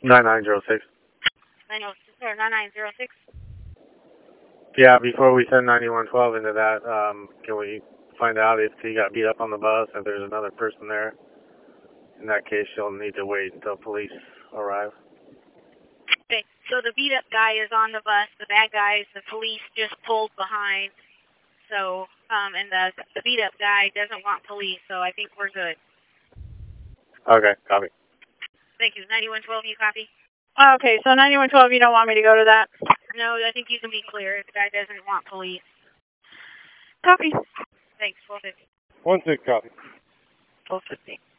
9906. 9906. Yeah, before we send 9112 into that, can we find out if he got beat up on the bus, if there's another person there? In that case, you'll need to wait until police arrive. Okay, so the beat up guy is on the bus. The bad guys, the police just pulled behind. So, and the beat up guy doesn't want police, so I think we're good. Okay, copy. Thank you. 9112, you copy? Okay, so 9112, you don't want me to go to that? No, I think you can be clear. The guy doesn't want police. Copy. Thanks, 1250. 16, copy. 1250.